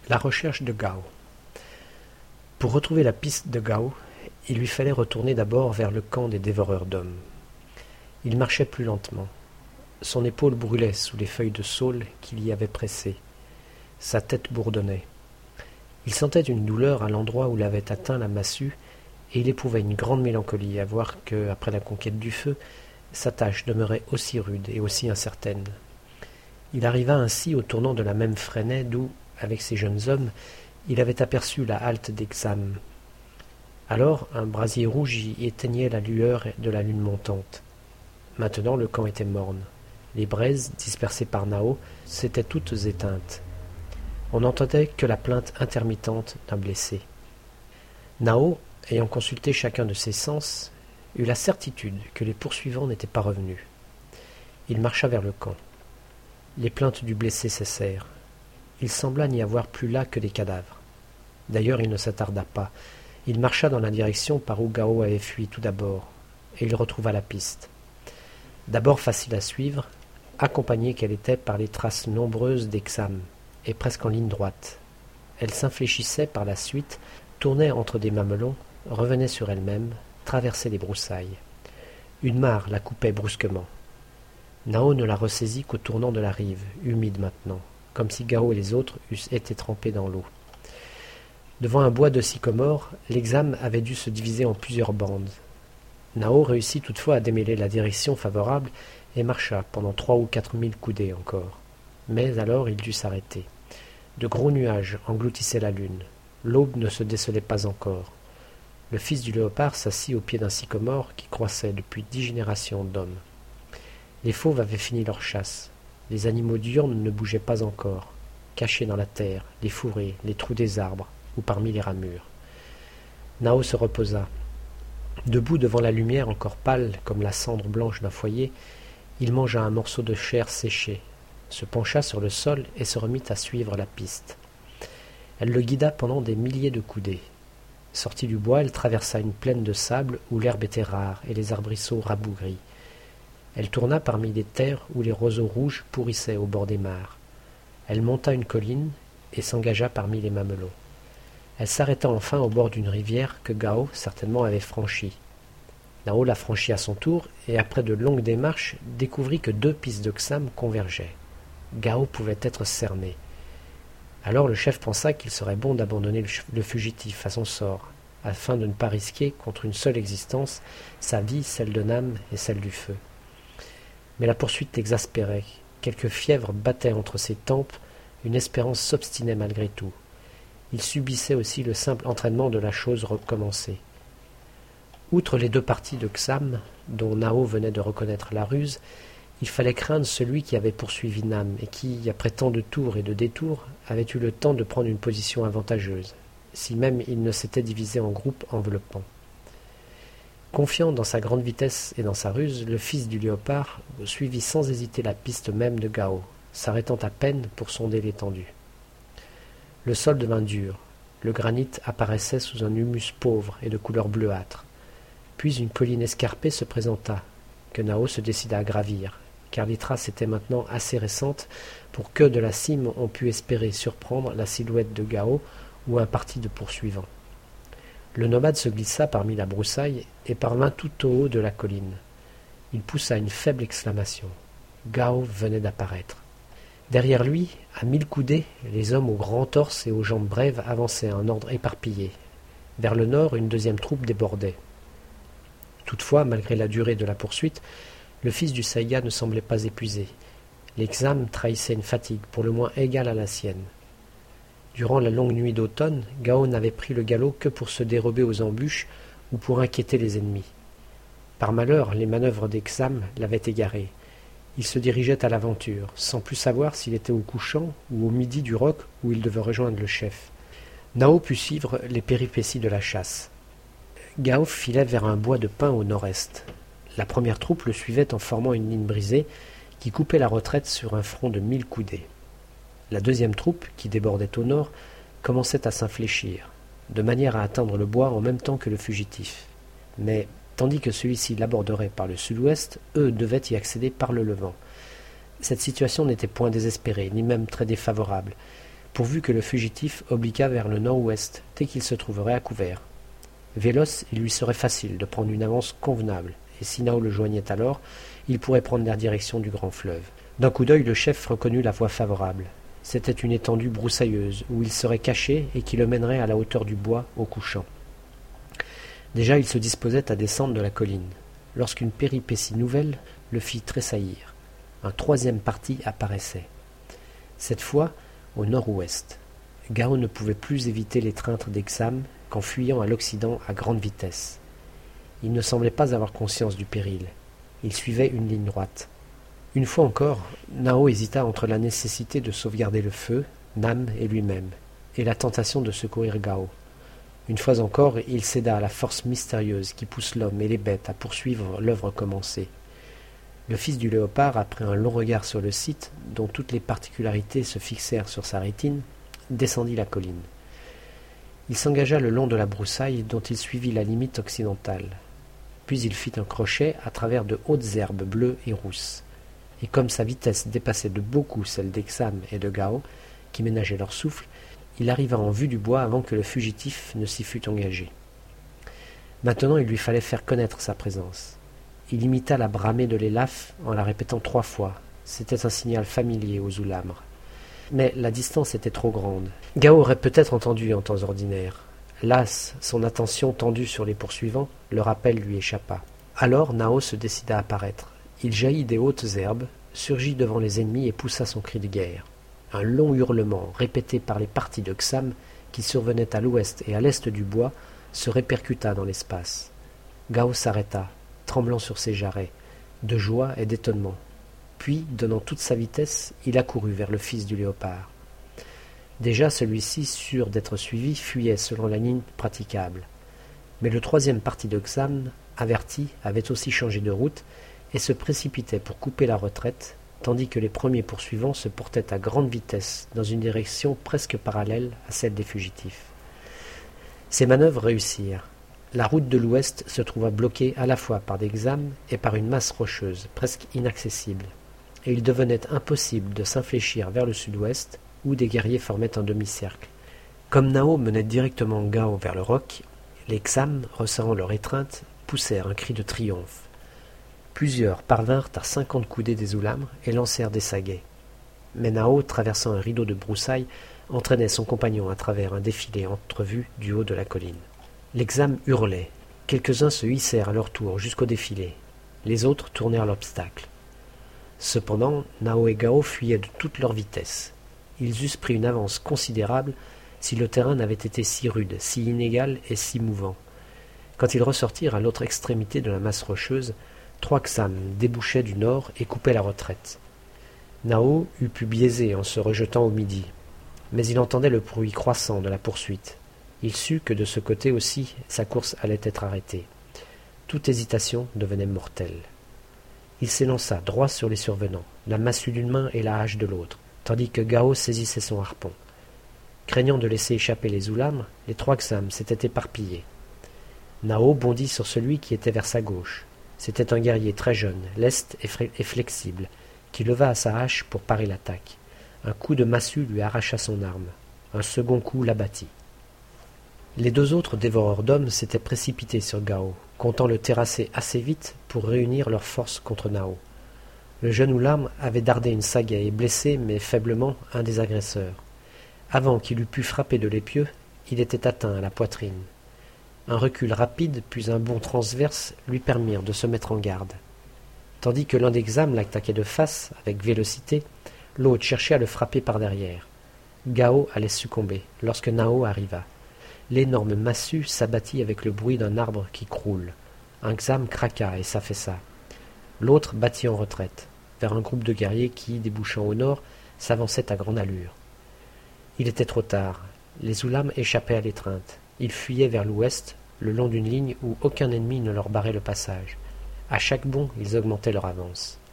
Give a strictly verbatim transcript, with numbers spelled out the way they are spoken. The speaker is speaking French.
La recherche de Gao. Pour retrouver la piste de Gao, il lui fallait retourner d'abord vers le camp des dévoreurs d'hommes. Il marchait plus lentement. Son épaule brûlait sous les feuilles de saule qu'il y avait pressées. Sa tête bourdonnait. Il sentait une douleur à l'endroit où l'avait atteint la massue, et il éprouvait une grande mélancolie à voir que, après la conquête du feu, sa tâche demeurait aussi rude et aussi incertaine. Il arriva ainsi au tournant de la même Fresnaye d'où, avec ses jeunes hommes, il avait aperçu la halte d'Exam. Alors un brasier rouge y éteignait la lueur de la lune montante. Maintenant le camp était morne. Les braises, dispersées par Nao, s'étaient toutes éteintes. On n'entendait que la plainte intermittente d'un blessé. Nao, ayant consulté chacun de ses sens, eut la certitude que les poursuivants n'étaient pas revenus. Il marcha vers le camp. Les plaintes du blessé cessèrent. Il sembla n'y avoir plus là que des cadavres. D'ailleurs, il ne s'attarda pas. Il marcha dans la direction par où Gao avait fui tout d'abord, et il retrouva la piste. D'abord facile à suivre, accompagnée qu'elle était par les traces nombreuses d'Exam, et presque en ligne droite. Elle s'infléchissait par la suite, tournait entre des mamelons, revenait sur elle-même, traversait les broussailles. Une mare la coupait brusquement. Nao ne la ressaisit qu'au tournant de la rive, humide maintenant, comme si Gao et les autres eussent été trempés dans l'eau. Devant un bois de sycomore, l'Exam avait dû se diviser en plusieurs bandes. Nao réussit toutefois à démêler la direction favorable et marcha pendant trois ou quatre mille coudées encore. Mais alors il dut s'arrêter. De gros nuages engloutissaient la lune. L'aube ne se décelait pas encore. Le fils du léopard s'assit au pied d'un sycomore qui croissait depuis dix générations d'hommes. Les fauves avaient fini leur chasse. Les animaux diurnes ne bougeaient pas encore, cachés dans la terre, les fourrés, les trous des arbres ou parmi les ramures. Nao se reposa. Debout devant la lumière encore pâle comme la cendre blanche d'un foyer, il mangea un morceau de chair séchée, se pencha sur le sol et se remit à suivre la piste. Elle le guida pendant des milliers de coudées. Sortie du bois, elle traversa une plaine de sable où l'herbe était rare et les arbrisseaux rabougris. Elle tourna parmi des terres où les roseaux rouges pourrissaient au bord des mares. Elle monta une colline et s'engagea parmi les mamelons. Elle s'arrêta enfin au bord d'une rivière que Gao certainement avait franchie. Nao la franchit à son tour et après de longues démarches découvrit que deux pistes d'Oxam convergeaient. Gao pouvait être cerné. Alors le chef pensa qu'il serait bon d'abandonner le fugitif à son sort, afin de ne pas risquer, contre une seule existence, sa vie, celle de Nam et celle du feu. Mais la poursuite l'exaspérait. Quelques fièvres battaient entre ses tempes, une espérance s'obstinait malgré tout. Il subissait aussi le simple entraînement de la chose recommencée. Outre les deux parties de Xam, dont Nao venait de reconnaître la ruse, il fallait craindre celui qui avait poursuivi Nam et qui, après tant de tours et de détours, avait eu le temps de prendre une position avantageuse, si même il ne s'était divisé en groupes enveloppants. Confiant dans sa grande vitesse et dans sa ruse, le fils du léopard suivit sans hésiter la piste même de Gao, s'arrêtant à peine pour sonder l'étendue. Le sol devint dur, le granit apparaissait sous un humus pauvre et de couleur bleuâtre. Puis une colline escarpée se présenta, que Nao se décida à gravir, car les traces étaient maintenant assez récentes pour que de la cime on pût espérer surprendre la silhouette de Gao ou un parti de poursuivants. Le nomade se glissa parmi la broussaille et parvint tout au haut de la colline. Il poussa une faible exclamation. Gao venait d'apparaître. Derrière lui, à mille coudées, les hommes aux grands torses et aux jambes brèves avançaient en ordre éparpillé. Vers le nord, une deuxième troupe débordait. Toutefois, malgré la durée de la poursuite, le fils du Saïga ne semblait pas épuisé. L'Exam trahissait une fatigue pour le moins égale à la sienne. Durant la longue nuit d'automne, Gao n'avait pris le galop que pour se dérober aux embûches ou pour inquiéter les ennemis. Par malheur, les manœuvres d'Exam l'avaient égaré. Il se dirigeait à l'aventure, sans plus savoir s'il était au couchant ou au midi du roc où il devait rejoindre le chef. Nao put suivre les péripéties de la chasse. Gao filait vers un bois de pins au nord-est. La première troupe le suivait en formant une ligne brisée qui coupait la retraite sur un front de mille coudées. La deuxième troupe, qui débordait au nord, commençait à s'infléchir, de manière à atteindre le bois en même temps que le fugitif. Mais, tandis que celui-ci l'aborderait par le sud-ouest, eux devaient y accéder par le levant. Cette situation n'était point désespérée, ni même très défavorable. pourvu que le fugitif obliquât vers le nord-ouest dès qu'il se trouverait à couvert. Véloce, il lui serait facile de prendre une avance convenable, et si Nao le joignait alors, il pourrait prendre la direction du grand fleuve. D'un coup d'œil, le chef reconnut la voie favorable. C'était une étendue broussailleuse, où il serait caché et qui le mènerait à la hauteur du bois au couchant. Déjà, il se disposait à descendre de la colline, lorsqu'une péripétie nouvelle le fit tressaillir. Un troisième parti apparaissait. Cette fois, au nord-ouest. Gao ne pouvait plus éviter l'étreinte des Xam qu'en fuyant à l'Occident à grande vitesse. Il ne semblait pas avoir conscience du péril. Il suivait une ligne droite. Une fois encore, Nao hésita entre la nécessité de sauvegarder le feu, Nam et lui-même, et la tentation de secourir Gao. Une fois encore, il céda à la force mystérieuse qui pousse l'homme et les bêtes à poursuivre l'œuvre commencée. Le fils du léopard, après un long regard sur le site, dont toutes les particularités se fixèrent sur sa rétine, descendit la colline. Il s'engagea le long de la broussaille dont il suivit la limite occidentale. Puis il fit un crochet à travers de hautes herbes bleues et rousses. Et comme sa vitesse dépassait de beaucoup celle des Xam et de Gao, qui ménageaient leur souffle, il arriva en vue du bois avant que le fugitif ne s'y fût engagé. Maintenant, il lui fallait faire connaître sa présence. Il imita la bramée de l'élaphe en la répétant trois fois. C'était un signal familier aux Oulamres. Mais la distance était trop grande. Gao aurait peut-être entendu en temps ordinaire. Las, son attention tendue sur les poursuivants, le rappel lui échappa. Alors Nao se décida à paraître. Il jaillit des hautes herbes, surgit devant les ennemis et poussa son cri de guerre. Un long hurlement, répété par les partis de Xam, qui survenaient à l'ouest et à l'est du bois, se répercuta dans l'espace. Gao s'arrêta, tremblant sur ses jarrets, de joie et d'étonnement. Puis, donnant toute sa vitesse, il accourut vers le fils du léopard. Déjà celui-ci, sûr d'être suivi, fuyait selon la ligne praticable. Mais le troisième parti de Xam, averti, avait aussi changé de route et se précipitait pour couper la retraite, tandis que les premiers poursuivants se portaient à grande vitesse dans une direction presque parallèle à celle des fugitifs. Ces manœuvres réussirent. La route de l'ouest se trouva bloquée à la fois par des Xam et par une masse rocheuse, presque inaccessible, et il devenait impossible de s'infléchir vers le sud-ouest, où des guerriers formaient un demi-cercle. Comme Nao menait directement Gao vers le roc, les Xam, resserrant leur étreinte, poussèrent un cri de triomphe. Plusieurs parvinrent à cinquante coudées des Oulamres et lancèrent des saguets. Mais Nao, traversant un rideau de broussailles, entraînait son compagnon à travers un défilé entrevu du haut de la colline. Les Xam hurlaient. Quelques-uns se hissèrent à leur tour jusqu'au défilé. Les autres tournèrent l'obstacle. Cependant, Nao et Gao fuyaient de toute leur vitesse. Ils eussent pris une avance considérable si le terrain n'avait été si rude, si inégal et si mouvant. Quand ils ressortirent à l'autre extrémité de la masse rocheuse, trois Xam débouchaient du nord et coupaient la retraite. Nao eût pu biaiser en se rejetant au midi, mais il entendait le bruit croissant de la poursuite. Il sut que de ce côté aussi sa course allait être arrêtée. Toute hésitation devenait mortelle. Il s'élança droit sur les survenants, la massue d'une main et la hache de l'autre, tandis que Gao saisissait son harpon. Craignant de laisser échapper les Oulamres, les trois Xam s'étaient éparpillés. Nao bondit sur celui qui était vers sa gauche. C'était un guerrier très jeune, leste et flexible, qui leva sa hache pour parer l'attaque. Un coup de massue lui arracha son arme. Un second coup l'abattit. Les deux autres dévoreurs d'hommes s'étaient précipités sur Gao, comptant le terrasser assez vite pour réunir leurs forces contre Nao. Le jeune Oulamre avait dardé une sagaie et blessé, mais faiblement, un des agresseurs. Avant qu'il eût pu frapper de l'épieu, il était atteint à la poitrine. Un recul rapide, puis un bond transverse lui permirent de se mettre en garde. Tandis que l'un des Xam l'attaquait de face, avec vélocité, l'autre cherchait à le frapper par derrière. Gao allait succomber, lorsque Nao arriva. L'énorme massue s'abattit avec le bruit d'un arbre qui croule. Un Xam craqua et s'affaissa. L'autre battit en retraite, vers un groupe de guerriers qui, débouchant au nord, s'avançait à grande allure. Il était trop tard. Les Oulamres échappaient à l'étreinte. Ils fuyaient vers l'ouest, le long d'une ligne où aucun ennemi ne leur barrait le passage. À chaque bond, ils augmentaient leur avance.